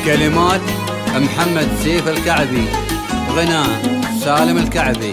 كلمات محمد سيف الكعبي، غناء سالم الكعبي.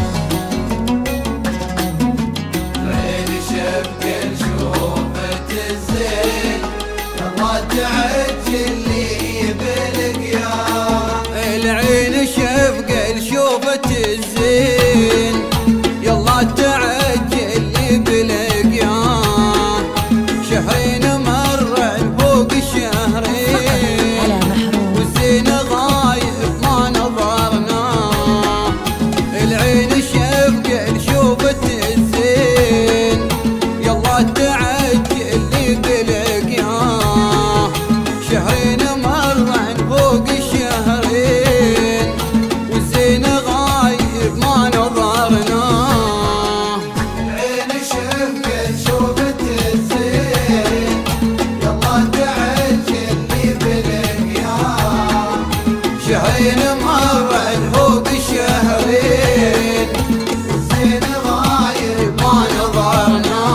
عيني شبك شوفة الزين يلا تعجل لي بالقيام. العين شبك شوفة الزين يلا تعجل لي بالقيام. شهرين مر فوق الشهرين والزين غايب ما نظرنا. العين شبك شوفة الزين يلا تعجل لي بالقيام. شهرين مر فوق الشهرين والزين غايب ما نظرنا. العين شبك شوفة الزين يلا تعجل لي بالقيام. شهرين مر فوق الشهرين والزين غايب ما نظرنا.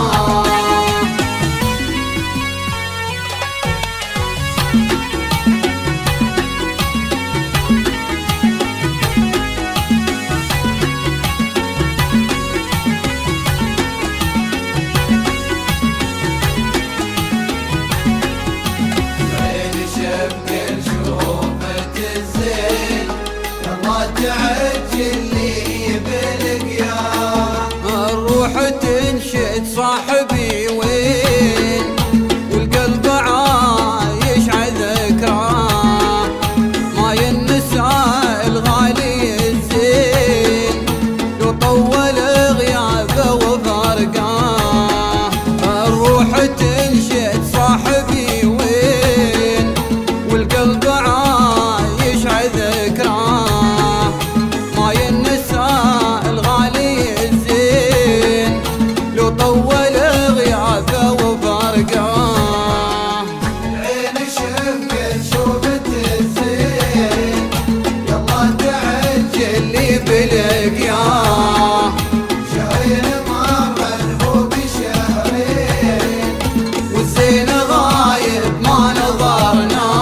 عيني شبك شوفة الزين يلا تعجل لي بالقيام. الروح تنشد صاحبي وين والقلب عايش عذكراه. ما ينسى الغالي الزين لو طول غيابه وفرقاه. الروح تنشد صاحبي وين والقلب عايش عذكراه. ما ينسى الغالي الزين لو طول غيابه وفرقاه. عين شبك شوفة الزين يلا تعجل اللي بالقياه. شهرين مر فوق شهرين والزين غايب ما نظرنا.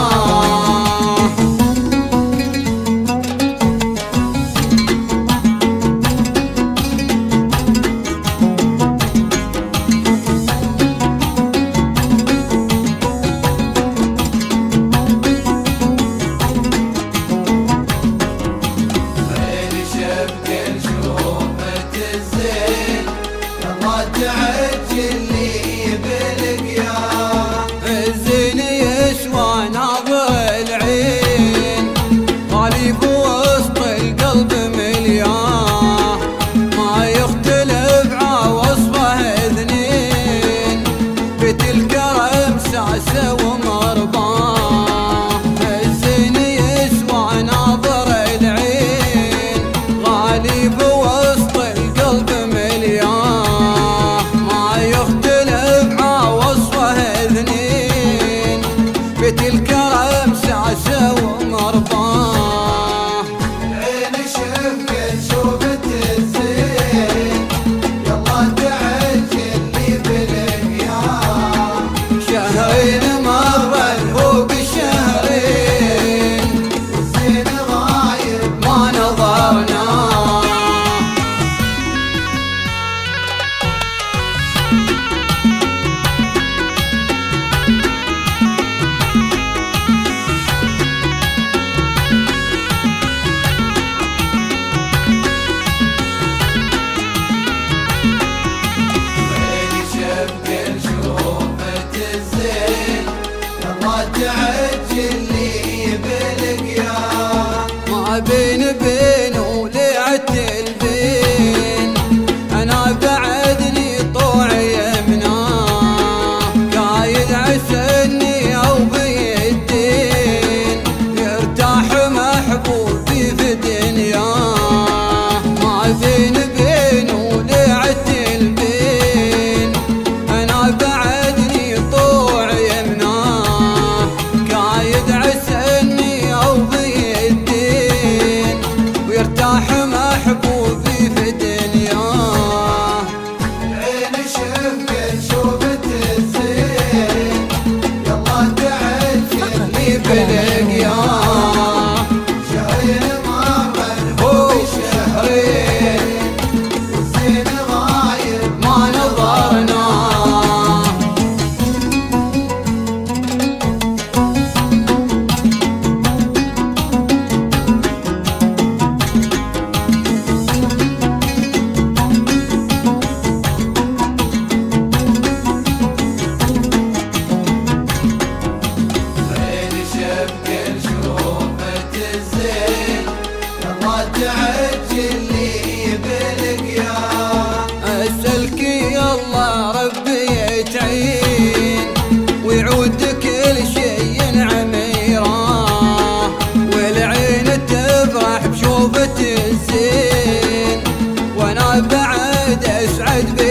عين شبك شوفة الزين يلا تعجل لي بالقيام. الزين يسوى ناظر العين غالي بوسط القلب مليان. ما يختلف عوصفه اثنين بيت الكرم ساسه ومرباه. الزين يسوى ناظر العين غالي بوسط القلب مليان. ما يختلف بعد